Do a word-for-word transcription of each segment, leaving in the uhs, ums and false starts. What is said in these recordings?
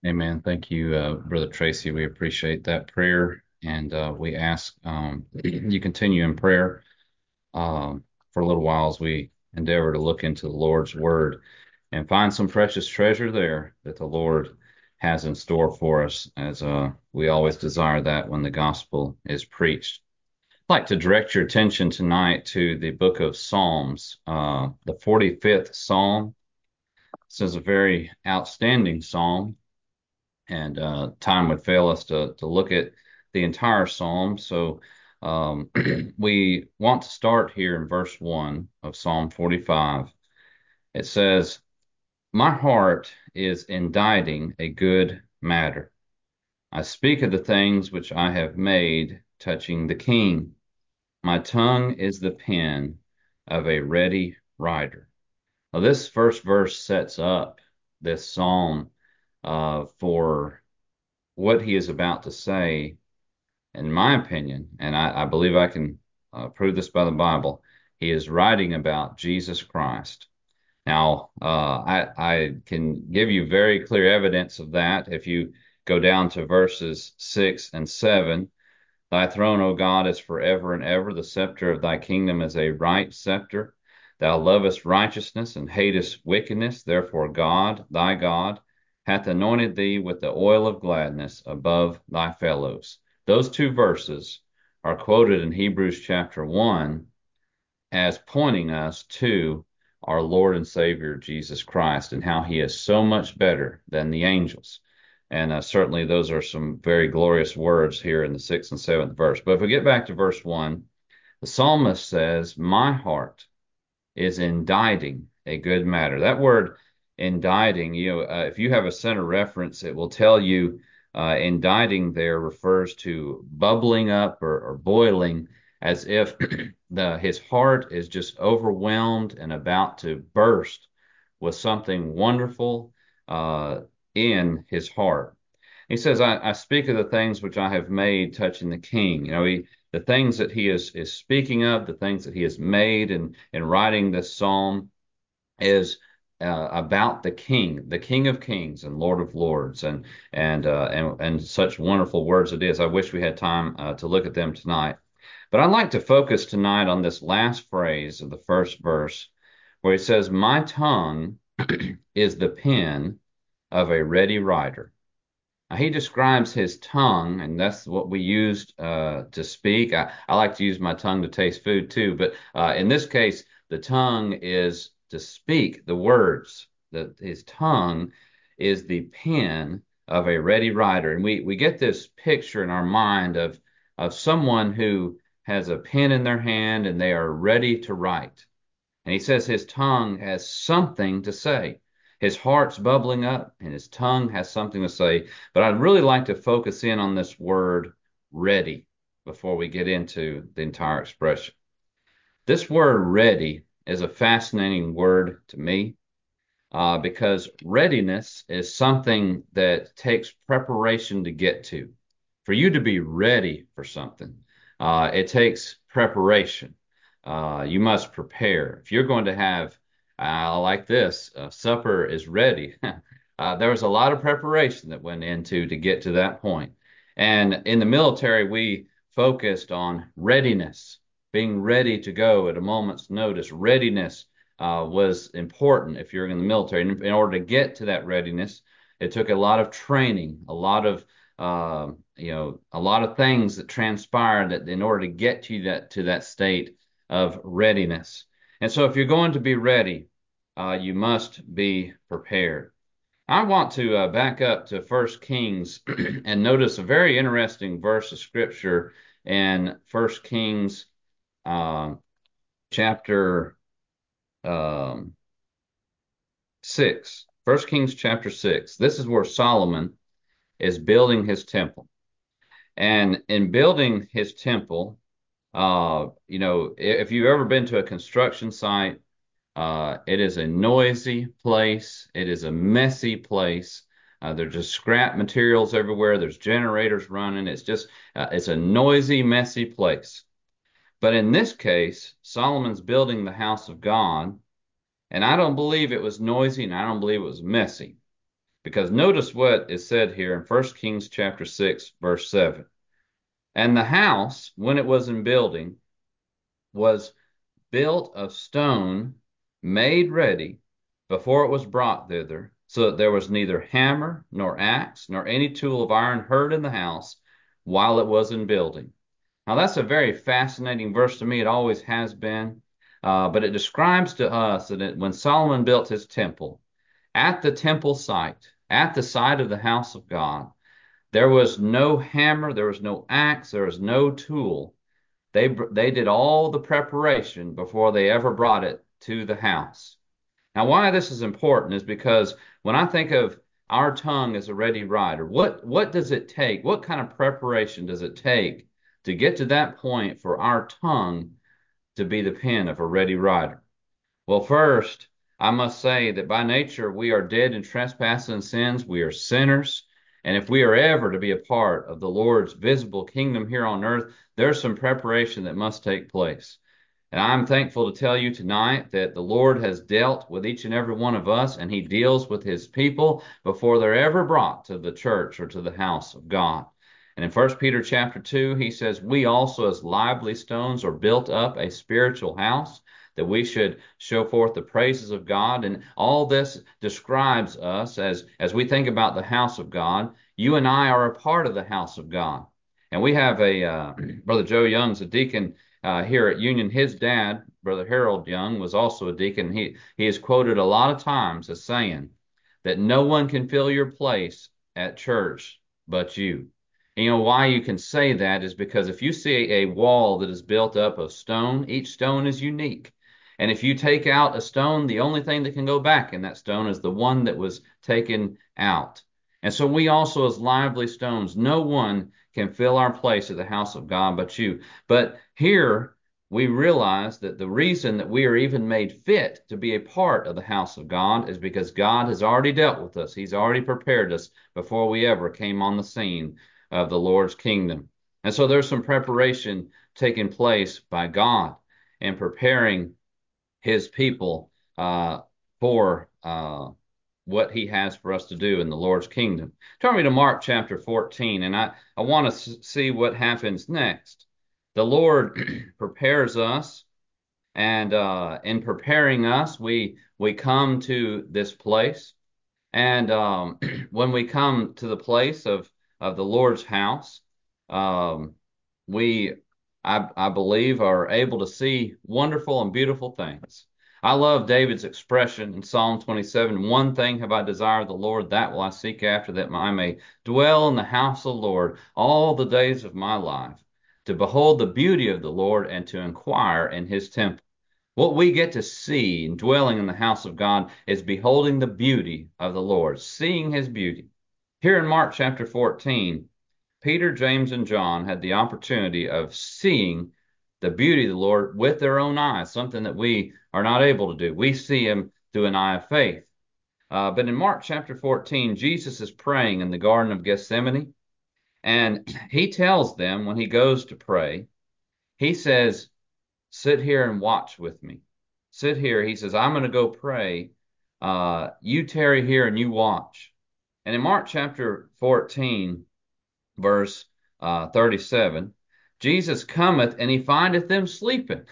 Amen. Thank you, uh, Brother Tracy. We appreciate that prayer. And uh, we ask um, you continue in prayer um, for a little while as we endeavor to look into the Lord's Word and find some precious treasure there that the Lord has in store for us, as uh, we always desire that when the gospel is preached. I'd like to direct your attention tonight to the book of Psalms, uh, the forty-fifth Psalm. This is a very outstanding psalm, and uh, time would fail us to to look at the entire psalm. So um, we want to start here in verse one of Psalm forty-five. It says, "My heart is inditing a good matter. I speak of the things which I have made touching the king. My tongue is the pen of a ready writer." Now, this first verse sets up this psalm uh, for what he is about to say, in my opinion, and I, I believe I can uh, prove this by the Bible. He is writing about Jesus Christ. Now, uh, I, I can give you very clear evidence of that if you go down to verses six and seven. Thy throne, O God, is forever and ever. The scepter of thy kingdom is a right scepter. Thou lovest righteousness and hatest wickedness. Therefore, God, thy God, hath anointed thee with the oil of gladness above thy fellows. Those two verses are quoted in Hebrews chapter one as pointing us to our Lord and Savior Jesus Christ and how he is so much better than the angels. And uh, certainly those are some very glorious words here in the sixth and seventh verse. But if we get back to verse one, the psalmist says, "My heart is inditing a good matter." That word inditing, you know, uh, if you have a center reference, it will tell you uh, inditing there refers to bubbling up or, or boiling, as if the his heart is just overwhelmed and about to burst with something wonderful uh, in his heart. He says, I, I speak of the things which I have made touching the king. You know, he, the things that he is, is speaking of, the things that he has made in, in writing this psalm is uh, about the king, the King of Kings and Lord of Lords, and and uh, and and such wonderful words it is. I wish we had time uh, to look at them tonight, but I'd like to focus tonight on this last phrase of the first verse, where he says, "My tongue is the pen of a ready writer." Now, he describes his tongue, and that's what we used uh, to speak. I, I like to use my tongue to taste food too, but uh, in this case, the tongue is to speak the words. That his tongue is the pen of a ready writer, and we we get this picture in our mind of of someone who has a pen in their hand and they are ready to write. And he says his tongue has something to say. His heart's bubbling up and his tongue has something to say. But I'd really like to focus in on this word ready before we get into the entire expression. This word ready is a fascinating word to me uh, because readiness is something that takes preparation to get to. For you to be ready for something, uh, it takes preparation. Uh, you must prepare. If you're going to have, uh, like this, uh, supper is ready. uh, there was a lot of preparation that went into to get to that point. And in the military, we focused on readiness, being ready to go at a moment's notice. Readiness uh, was important if you're in the military. And in order to get to that readiness, it took a lot of training, a lot of uh, you know, a lot of things that transpired that in order to get to that to that state of readiness. And so, if you're going to be ready, uh, you must be prepared. I want to uh, back up to First Kings and notice a very interesting verse of scripture in First Kings uh, chapter um, six. First Kings chapter six. This is where Solomon is building his temple. And in building his temple, uh, you know, if you've ever been to a construction site, uh, it is a noisy place. It is a messy place. Uh, there's just scrap materials everywhere. There's generators running. It's just, uh, it's a noisy, messy place. But in this case, Solomon's building the house of God, and I don't believe it was noisy and I don't believe it was messy. Because notice what is said here in First Kings chapter six, verse seven. And the house, when it was in building, was built of stone made ready before it was brought thither, so that there was neither hammer nor axe nor any tool of iron heard in the house while it was in building. Now that's a very fascinating verse to me. It always has been. Uh, but it describes to us that it, when Solomon built his temple, at the temple site, at the site of the house of God, there was no hammer, there was no axe, there was no tool. They, they did all the preparation before they ever brought it to the house. Now, why this is important is because when I think of our tongue as a ready writer, what, what does it take? What kind of preparation does it take to get to that point for our tongue to be the pen of a ready writer? Well, first, I must say that by nature we are dead in trespasses and sins. We are sinners. And if we are ever to be a part of the Lord's visible kingdom here on earth, there's some preparation that must take place. And I'm thankful to tell you tonight that the Lord has dealt with each and every one of us, and he deals with his people before they're ever brought to the church or to the house of God. And in First Peter chapter two, he says, we also as lively stones are built up a spiritual house, that we should show forth the praises of God. And all this describes us as, as we think about the house of God. You and I are a part of the house of God. And we have a, uh, Brother Joe Young's a deacon uh, here at Union. His dad, Brother Harold Young, was also a deacon. He, he is quoted a lot of times as saying that no one can fill your place at church but you. And you know why you can say that is because if you see a wall that is built up of stone, each stone is unique. And if you take out a stone, the only thing that can go back in that stone is the one that was taken out. And so we also, as lively stones, no one can fill our place at the house of God but you. But here we realize that the reason that we are even made fit to be a part of the house of God is because God has already dealt with us. He's already prepared us before we ever came on the scene of the Lord's kingdom. And so there's some preparation taking place by God and preparing his people uh, for uh, what he has for us to do in the Lord's kingdom. Turn me to Mark chapter fourteen, and I, I want to see what happens next. The Lord prepares us, and uh, in preparing us, we we come to this place. And um, when we come to the place of, of the Lord's house, um, we, I, I believe, are able to see wonderful and beautiful things. I love David's expression in Psalm twenty-seven, one thing have I desired of the Lord, that will I seek after, that I may dwell in the house of the Lord all the days of my life, to behold the beauty of the Lord and to inquire in his temple. What we get to see in dwelling in the house of God is beholding the beauty of the Lord, seeing his beauty. Here in Mark chapter fourteen, Peter, James, and John had the opportunity of seeing the beauty of the Lord with their own eyes, something that we are not able to do. We see him through an eye of faith. Uh, but in Mark chapter fourteen, Jesus is praying in the Garden of Gethsemane, and he tells them when he goes to pray, he says, sit here and watch with me. Sit here. He says, I'm going to go pray. Uh, you tarry here and you watch. And in Mark chapter fourteen, verse uh, thirty-seven, Jesus cometh and he findeth them sleeping.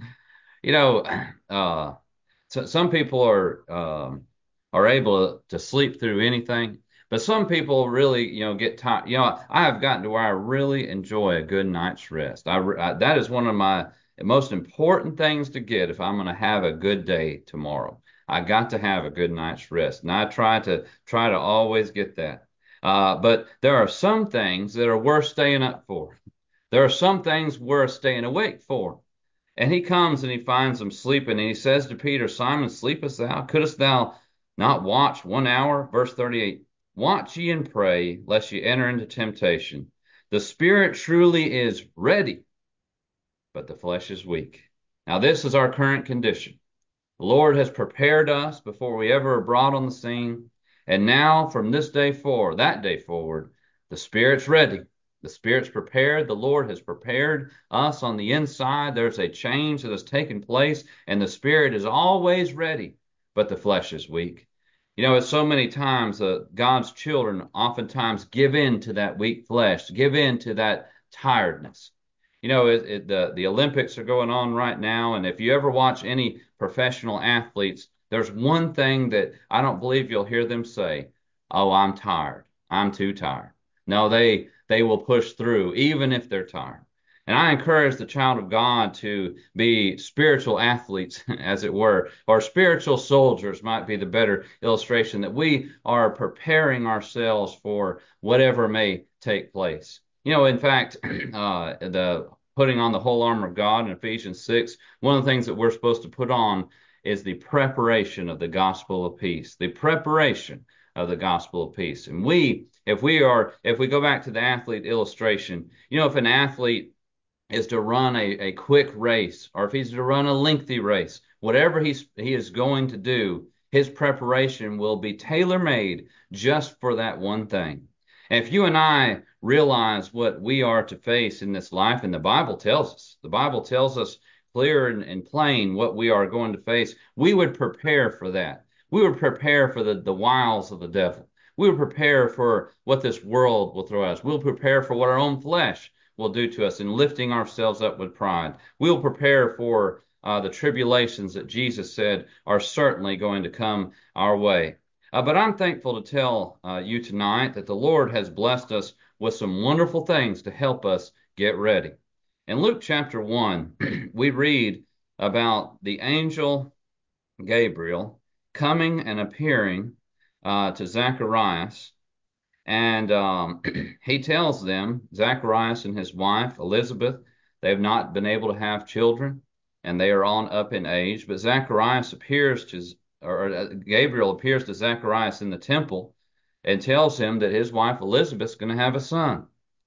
You know, uh, so some people are um, are able to sleep through anything, but some people really, you know, get tired. You know, I have gotten to where I really enjoy a good night's rest. I, I that is one of my most important things to get if I'm going to have a good day tomorrow. I got to have a good night's rest, and I try to try to always get that. Uh, but there are some things that are worth staying up for. There are some things worth staying awake for. And he comes and he finds them sleeping, and he says to Peter, Simon, sleepest thou? Couldst thou not watch one hour? Verse thirty-eight, watch ye and pray, lest ye enter into temptation. The spirit truly is ready, but the flesh is weak. Now this is our current condition. The Lord has prepared us before we ever are brought on the scene. And now from this day forward, that day forward, the spirit's ready. The Spirit's prepared. The Lord has prepared us on the inside. There's a change that has taken place, and the Spirit is always ready, but the flesh is weak. You know, it's so many times uh, God's children oftentimes give in to that weak flesh, give in to that tiredness. You know, it, it, the the Olympics are going on right now, and if you ever watch any professional athletes, there's one thing that I don't believe you'll hear them say, "Oh, I'm tired. I'm too tired." No, they they will push through even if they're tired. And I encourage the child of God to be spiritual athletes, as it were, or spiritual soldiers might be the better illustration, that we are preparing ourselves for whatever may take place. You know, in fact, uh, the putting on the whole armor of God in Ephesians six, one of the things that we're supposed to put on is the preparation of the gospel of peace, the preparation of the gospel of peace. And we, if we are, if we go back to the athlete illustration, you know, if an athlete is to run a, a quick race, or if he's to run a lengthy race, whatever he's he is going to do, his preparation will be tailor-made just for that one thing. And if you and I realize what we are to face in this life, and the Bible tells us, the Bible tells us clear and, and plain what we are going to face, we would prepare for that. We would prepare for the, the wiles of the devil. We would prepare for what this world will throw at us. We'll prepare for what our own flesh will do to us in lifting ourselves up with pride. We'll prepare for uh, the tribulations that Jesus said are certainly going to come our way. Uh, but I'm thankful to tell uh, you tonight that the Lord has blessed us with some wonderful things to help us get ready. In Luke chapter one, we read about the angel Gabriel coming and appearing uh, to Zacharias, and um, he tells them, Zacharias and his wife, Elizabeth, they have not been able to have children, and they are on up in age. But Zacharias appears to, or uh, Gabriel appears to Zacharias in the temple and tells him that his wife Elizabeth's going to have a son.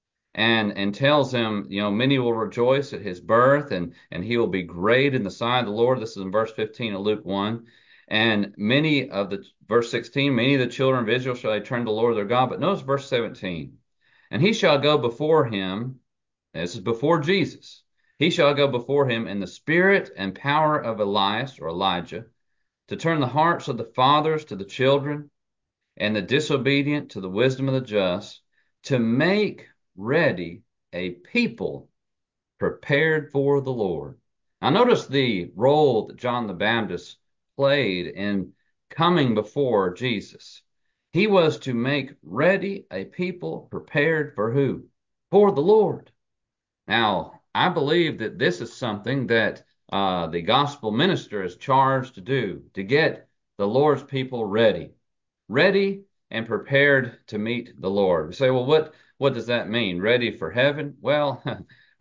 And, and tells him, you know, many will rejoice at his birth, and, and he will be great in the sight of the Lord. This is in verse fifteen of Luke one. And many of the, verse sixteen, many of the children of Israel shall they turn to the Lord their God. But notice verse seventeen. And he shall go before him, this is before Jesus, he shall go before him in the spirit and power of Elias, or Elijah, to turn the hearts of the fathers to the children, and the disobedient to the wisdom of the just, to make ready a people prepared for the Lord. Now, notice the role that John the Baptist played in coming before Jesus. He was to make ready a people prepared for who? For the Lord. Now, I believe that this is something that uh, the gospel minister is charged to do, to get the Lord's people ready, ready and prepared to meet the Lord. We say, well, what what does that mean? Ready for heaven? Well, uh,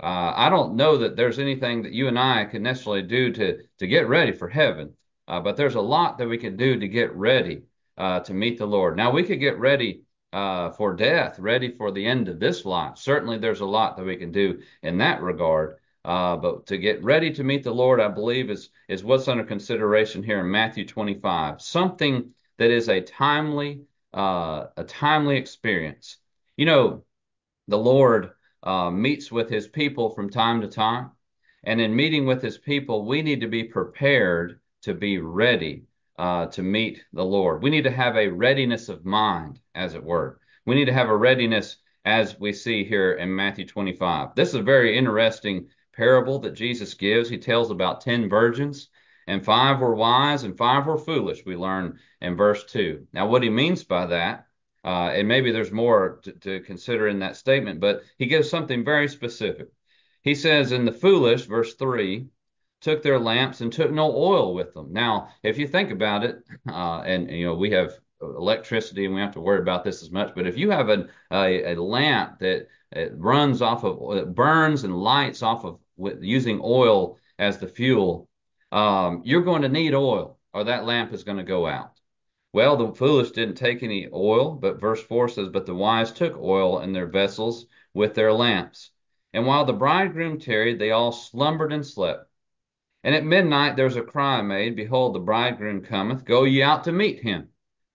I don't know that there's anything that you and I can necessarily do to to get ready for heaven, uh, but there's a lot that we can do to get ready uh, to meet the Lord. Now, we could get ready uh, for death, ready for the end of this life. Certainly, there's a lot that we can do in that regard. Uh, but to get ready to meet the Lord, I believe, is is what's under consideration here in Matthew twenty-five. Something that is a timely, uh, a timely experience. You know, the Lord uh, meets with his people from time to time. And in meeting with his people, we need to be prepared to be ready uh, to meet the Lord. We need to have a readiness of mind, as it were. We need to have a readiness as we see here in Matthew twenty-five. This is a very interesting parable that Jesus gives. He tells about ten virgins, and five were wise and five were foolish, we learn in verse two. Now, what he means by that, uh, and maybe there's more to, to consider in that statement, but he gives something very specific. He says, in the foolish, verse three, took their lamps and took no oil with them. Now, if you think about it, uh, and you know, we have electricity and we have to worry about this as much, but if you have a, a, a lamp that it runs off of, it burns and lights off of with, using oil as the fuel, um, you're going to need oil or that lamp is going to go out. Well, the foolish didn't take any oil, but verse four says, but the wise took oil in their vessels with their lamps. And while the bridegroom tarried, they all slumbered and slept. And at midnight there was a cry made, behold, the bridegroom cometh, go ye out to meet him.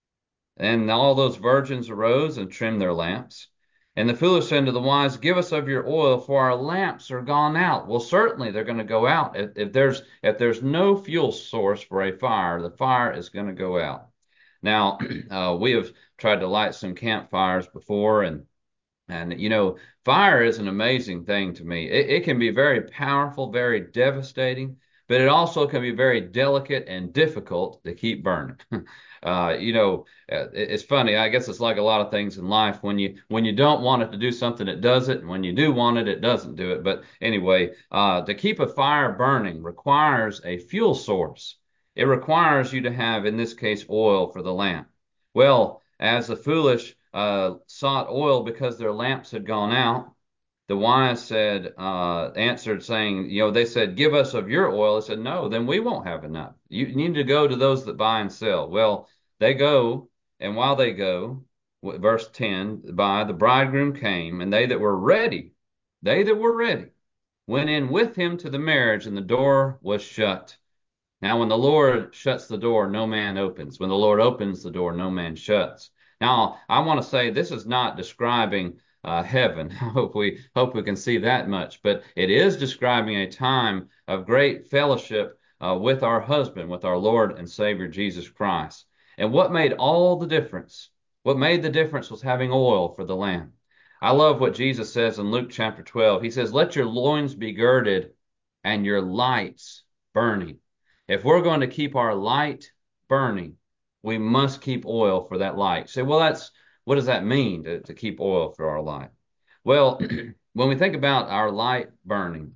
And all those virgins arose and trimmed their lamps. And the foolish said to the wise, give us of your oil, for our lamps are gone out. Well, certainly they're going to go out. If, if there's if there's no fuel source for a fire, the fire is going to go out. Now, uh, we have tried to light some campfires before, and and you know, fire is an amazing thing to me. It, it can be very powerful, very devastating, but it also can be very delicate and difficult to keep burning. Uh, you know, uh, it, it's funny. I guess it's like a lot of things in life. When you when you don't want it to do something, it does it, and when you do want it, it doesn't do it. But anyway, uh, to keep a fire burning requires a fuel source. It requires you to have, in this case, oil for the lamp. Well, as the foolish uh, sought oil because their lamps had gone out, the wise said, uh, answered, saying, you know, they said, give us of your oil. They said, no, then we won't have enough. You need to go to those that buy and sell. Well, they go, and while they go, verse ten, by the bridegroom came, and they that were ready, they that were ready, went in with him to the marriage, and the door was shut. Now, when the Lord shuts the door, no man opens. When the Lord opens the door, no man shuts. Now, I want to say this is not describing uh, heaven. I hope we hope we can see that much, but it is describing a time of great fellowship uh, with our husband, with our Lord and Savior Jesus Christ. And what made all the difference? What made the difference was having oil for the lamp. I love what Jesus says in Luke chapter twelve. He says, "Let your loins be girded and your lights burning." If we're going to keep our light burning, we must keep oil for that light. Say, well, that's what does that mean to, to keep oil for our light? Well, when we think about our light burning,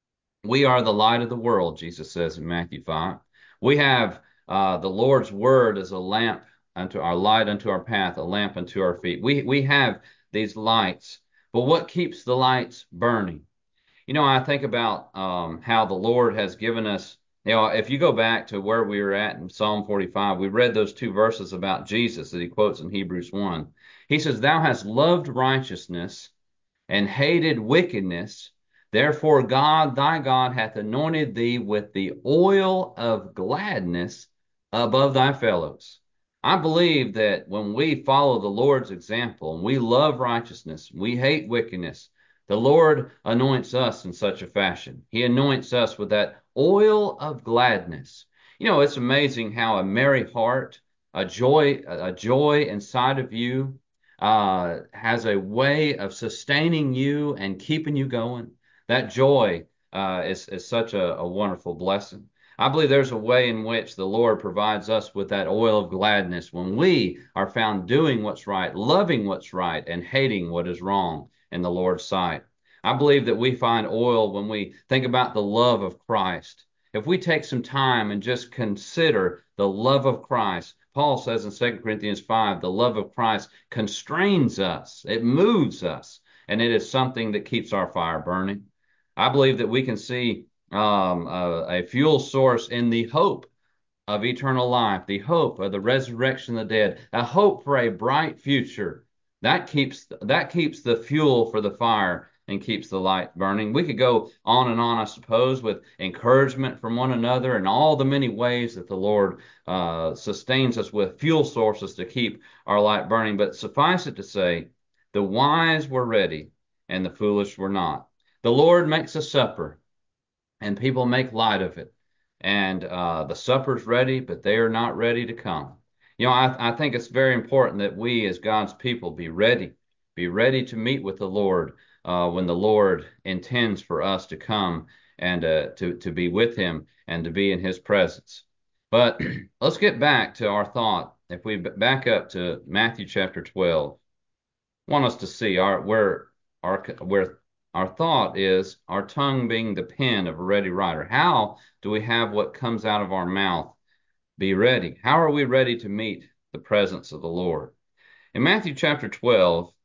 we are the light of the world, Jesus says in Matthew five. We have uh, the Lord's word as a lamp unto our light unto our path, a lamp unto our feet. We we have these lights, but what keeps the lights burning? You know, I think about um, how the Lord has given us. You know, if you go back to where we were at in Psalm forty-five, we read those two verses about Jesus that he quotes in Hebrews one. He says, "Thou hast loved righteousness and hated wickedness. Therefore, God, thy God, hath anointed thee with the oil of gladness above thy fellows." I believe that when we follow the Lord's example and we love righteousness, we hate wickedness, the Lord anoints us in such a fashion. He anoints us with that oil of gladness. You know, it's amazing how a merry heart, a joy, a joy inside of you, uh, has a way of sustaining you and keeping you going. That joy uh, is, is such a, a wonderful blessing. I believe there's a way in which the Lord provides us with that oil of gladness when we are found doing what's right, loving what's right, and hating what is wrong in the Lord's sight. I believe that we find oil when we think about the love of Christ. If we take some time and just consider the love of Christ, Paul says in Second Corinthians five, the love of Christ constrains us, it moves us, and it is something that keeps our fire burning. I believe that we can see um, a, a fuel source in the hope of eternal life, the hope of the resurrection of the dead, a hope for a bright future. That keeps that keeps the fuel for the fire and keeps the light burning. We could go on and on, I suppose, with encouragement from one another and all the many ways that the Lord uh, sustains us with fuel sources to keep our light burning. But suffice it to say, the wise were ready and the foolish were not. The Lord makes a supper and people make light of it. And uh, the supper's ready, but they are not ready to come. You know, I, I think it's very important that we as God's people be ready, be ready to meet with the Lord uh, when the Lord intends for us to come and uh, to, to be with him and to be in his presence. But let's get back to our thought. If we back up to Matthew chapter twelve, want us to see our where our where our thought is our tongue being the pen of a ready writer. How do we have what comes out of our mouth be ready? How are we ready to meet the presence of the Lord? In Matthew chapter twelve,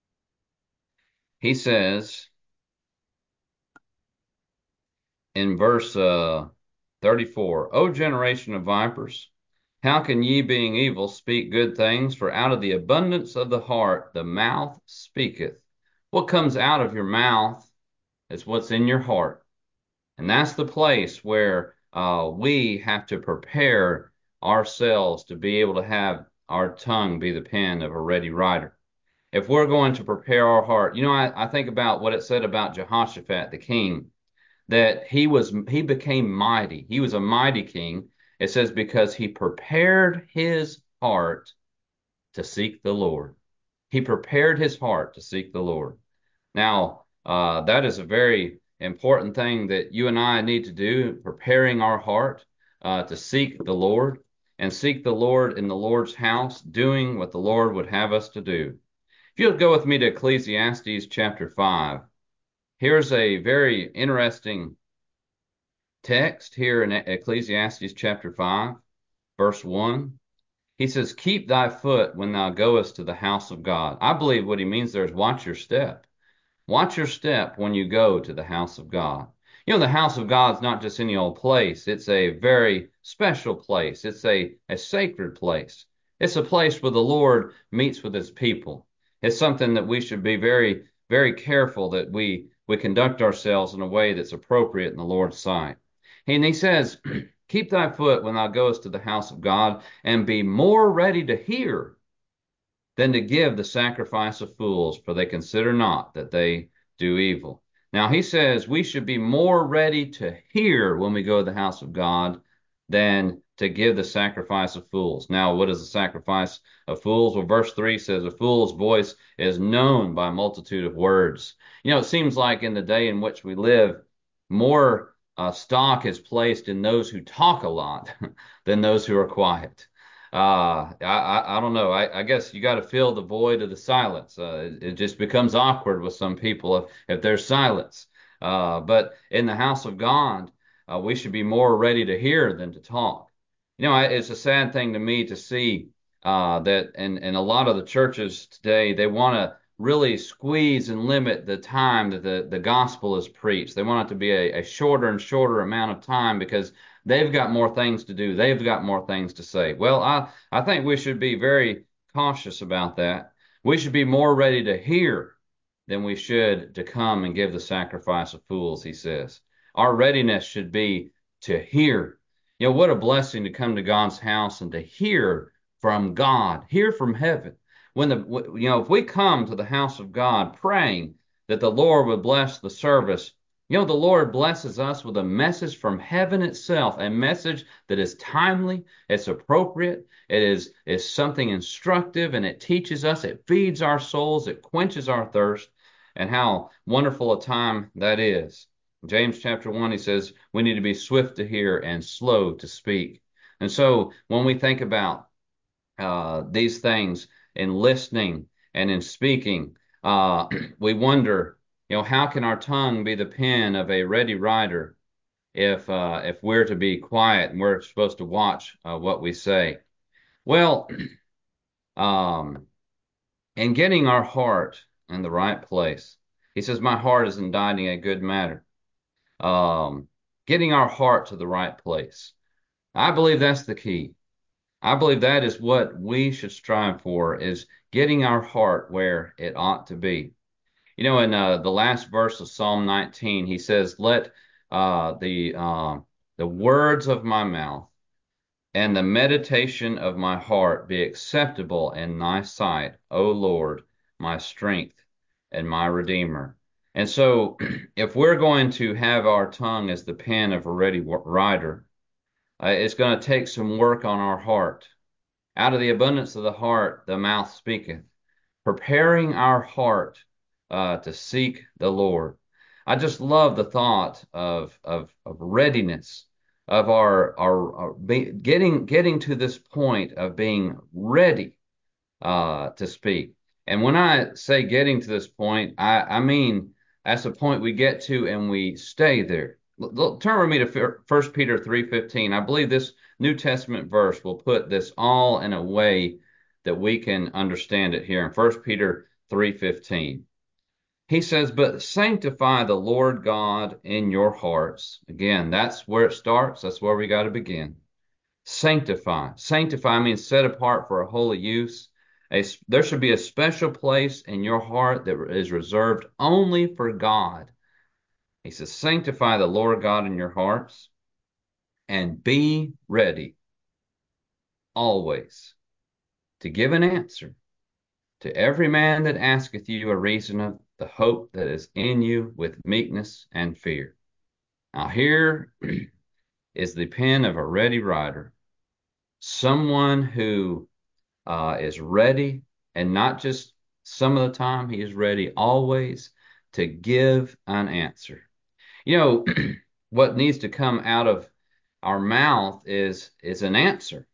he says in verse uh, thirty-four, O generation of vipers, how can ye, being evil, speak good things? For out of the abundance of the heart the mouth speaketh. What comes out of your mouth is what's in your heart. And that's the place where uh, we have to prepare ourselves to be able to have our tongue be the pen of a ready writer. If we're going to prepare our heart, you know, I, I think about what it said about Jehoshaphat, the king, that he was he became mighty. He was a mighty king. It says because he prepared his heart to seek the Lord. He prepared his heart to seek the Lord. Now, uh, that is a very important thing that you and I need to do, preparing our heart uh, to seek the Lord and seek the Lord in the Lord's house, doing what the Lord would have us to do. If you'll go with me to Ecclesiastes chapter five, here's a very interesting text here in Ecclesiastes chapter five, verse one. He says, keep thy foot when thou goest to the house of God. I believe what he means there is watch your step. Watch your step when you go to the house of God. You know, the house of God is not just any old place. It's a very special place. It's a, a sacred place. It's a place where the Lord meets with his people. It's something that we should be very, very careful that we, we conduct ourselves in a way that's appropriate in the Lord's sight. And he says, keep thy foot when thou goest to the house of God, and be more ready to hear than to give the sacrifice of fools, for they consider not that they do evil. Now he says we should be more ready to hear when we go to the house of God than to give the sacrifice of fools. Now, what is the sacrifice of fools? Well, verse three says, a fool's voice is known by a multitude of words. You know, it seems like in the day in which we live, more uh, stock is placed in those who talk a lot than those who are quiet. Uh, I, I, I don't know. I, I guess you got to fill the void of the silence. Uh, it, it just becomes awkward with some people if, if there's silence. Uh, but in the house of God, uh, we should be more ready to hear than to talk. You know, it's a sad thing to me to see uh, that in, in a lot of the churches today, they want to really squeeze and limit the time that the, the gospel is preached. They want it to be a, a shorter and shorter amount of time because they've got more things to do. They've got more things to say. Well, I, I think we should be very cautious about that. We should be more ready to hear than we should to come and give the sacrifice of fools, he says. Our readiness should be to hear. You know, what a blessing to come to God's house and to hear from God, hear from heaven. When the, you know, if we come to the house of God praying that the Lord would bless the service, you know, the Lord blesses us with a message from heaven itself, a message that is timely, it's appropriate, it is, is something instructive, and it teaches us, it feeds our souls, it quenches our thirst, and how wonderful a time that is. James chapter one, he says, we need to be swift to hear and slow to speak. And so when we think about uh, these things in listening and in speaking, uh, we wonder, you know, how can our tongue be the pen of a ready writer if uh, if we're to be quiet and we're supposed to watch uh, what we say? Well, um, in getting our heart in the right place, he says, my heart is inditing a good matter. Um, getting our heart to the right place. I believe that's the key. I believe that is what we should strive for, is getting our heart where it ought to be. You know, in uh, the last verse of Psalm nineteen, he says, let uh, the uh, the words of my mouth and the meditation of my heart be acceptable in thy sight, O Lord, my strength and my redeemer. And so if we're going to have our tongue as the pen of a ready writer, uh, it's going to take some work on our heart. Out of the abundance of the heart, the mouth speaketh. Preparing our heart uh, to seek the Lord. I just love the thought of of, of readiness, of our our, our be, getting getting to this point of being ready uh, to speak. And when I say getting to this point, I, I mean that's the point we get to and we stay there. L- turn with me to First Peter three fifteen. I believe this New Testament verse will put this all in a way that we can understand it here in First Peter three fifteen. He says, but sanctify the Lord God in your hearts. Again, that's where it starts. That's where we got to begin. Sanctify. Sanctify means set apart for a holy use. A, there should be a special place in your heart that is reserved only for God. He says, sanctify the Lord God in your hearts and be ready always to give an answer to every man that asketh you a reason of the hope that is in you with meekness and fear. Now here is the pen of a ready writer, someone who uh, is ready, and not just some of the time, he is ready always to give an answer. You know, what needs to come out of our mouth is is an answer.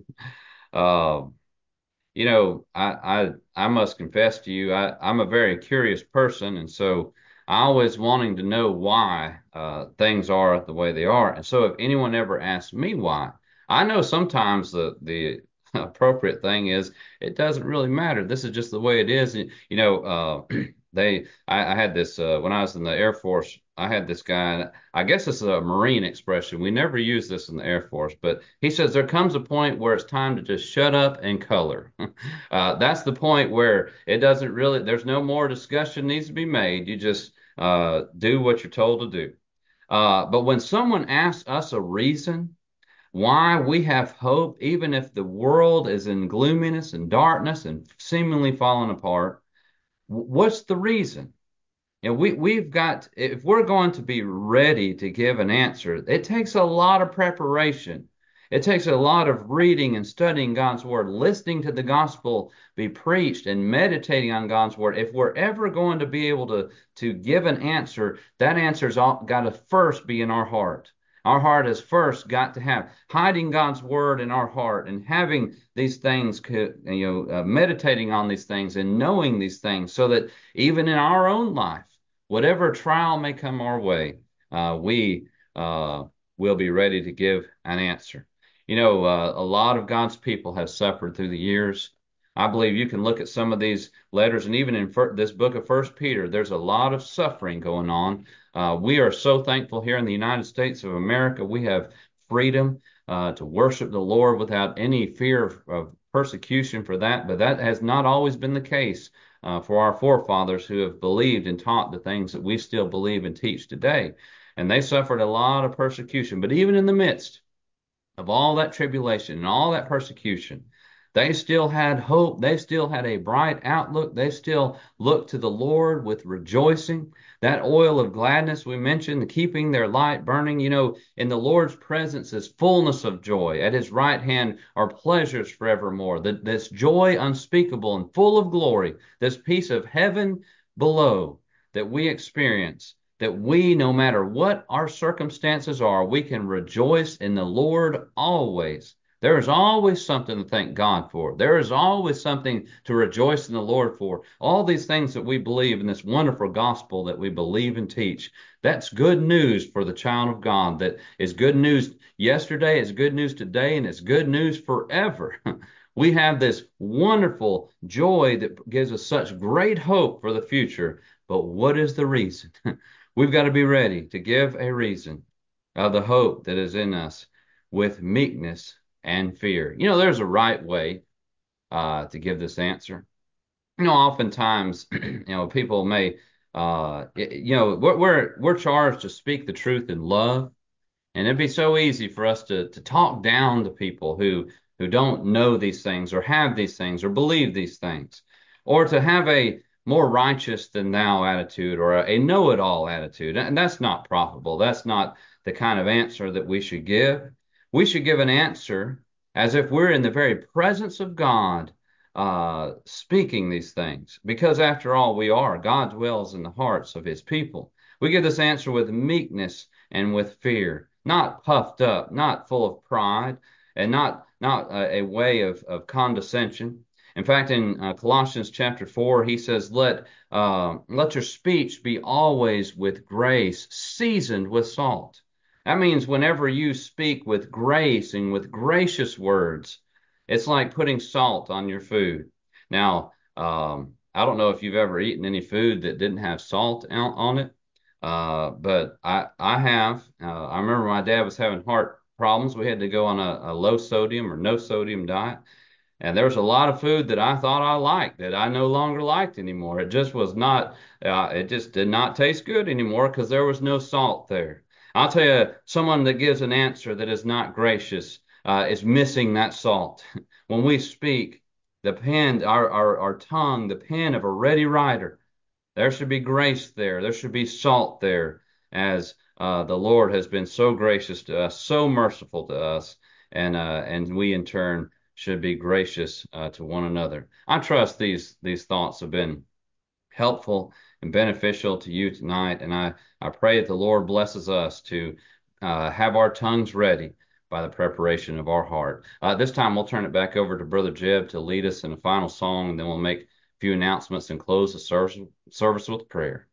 Uh, you know, I, I I must confess to you, I, I'm a very curious person, and so I always wanting to know why uh, things are the way they are. And so, if anyone ever asks me why, I know sometimes the the appropriate thing is it doesn't really matter. This is just the way it is. And, you know, uh, they I, I had this uh, when I was in the Air Force. I had this guy. I guess it's a Marine expression. We never use this in the Air Force, but he says there comes a point where it's time to just shut up and color. Uh, that's the point where it doesn't really, there's no more discussion needs to be made. You just uh, do what you're told to do. Uh, but when someone asks us a reason why we have hope, even if the world is in gloominess and darkness and seemingly falling apart, what's the reason? You know, we we've got if we're going to be ready to give an answer, it takes a lot of preparation. It takes a lot of reading and studying God's word, listening to the gospel be preached and meditating on God's word. If we're ever going to be able to to give an answer, that answer's got to first be in our heart. Our heart has first got to have hiding God's word in our heart and having these things, you know, uh, meditating on these things and knowing these things so that even in our own life, whatever trial may come our way, uh, we uh, will be ready to give an answer. You know, uh, a lot of God's people have suffered through the years. I believe you can look at some of these letters, and even in fir- this book of First Peter, there's a lot of suffering going on. Uh, we are so thankful here in the United States of America. We have freedom uh, to worship the Lord without any fear of, of persecution for that, but that has not always been the case uh, for our forefathers who have believed and taught the things that we still believe and teach today. And they suffered a lot of persecution. But even in the midst of all that tribulation and all that persecution, they still had hope. They still had a bright outlook. They still looked to the Lord with rejoicing. That oil of gladness we mentioned, keeping their light burning. You know, in the Lord's presence is fullness of joy. At his right hand are pleasures forevermore. This joy unspeakable and full of glory, this peace of heaven below that we experience, that we, no matter what our circumstances are, we can rejoice in the Lord always. There is always something to thank God for. There is always something to rejoice in the Lord for. All these things that we believe in this wonderful gospel that we believe and teach, that's good news for the child of God. That is good news yesterday, it's good news today, and it's good news forever. We have this wonderful joy that gives us such great hope for the future. But what is the reason? We've got to be ready to give a reason of the hope that is in us with meekness and fear. You know, there's a right way uh, to give this answer. You know, oftentimes, you know, people may, uh, you know, we're, we're we're charged to speak the truth in love, and it'd be so easy for us to to talk down to people who who don't know these things or have these things or believe these things, or to have a more righteous than thou attitude or a, a know-it-all attitude. And that's not profitable. That's not the kind of answer that we should give. We should give an answer as if we're in the very presence of God, uh, speaking these things, because after all, we are. God dwells in the hearts of his people. We give this answer with meekness and with fear, not puffed up, not full of pride, and not not a, a way of, of condescension. In fact, in uh, Colossians chapter four, he says, "Let uh, let your speech be always with grace, seasoned with salt." That means whenever you speak with grace and with gracious words, it's like putting salt on your food. Now, um, I don't know if you've ever eaten any food that didn't have salt on it. Uh, but I I have. Uh, I remember my dad was having heart problems. We had to go on a, a low sodium or no sodium diet. And there was a lot of food that I thought I liked that I no longer liked anymore. It just was not, uh, it just did not taste good anymore because there was no salt there. I'll tell you, someone that gives an answer that is not gracious uh, is missing that salt. When we speak, the pen, our, our, our tongue, the pen of a ready writer, there should be grace there. There should be salt there as uh, the Lord has been so gracious to us, so merciful to us, and uh, and we in turn should be gracious uh, to one another. I trust these these thoughts have been helpful and beneficial to you tonight. And I, I pray that the Lord blesses us to uh, have our tongues ready by the preparation of our heart. Uh, this time we'll turn it back over to Brother Jeb to lead us in a final song, and then we'll make a few announcements and close the service, service with prayer.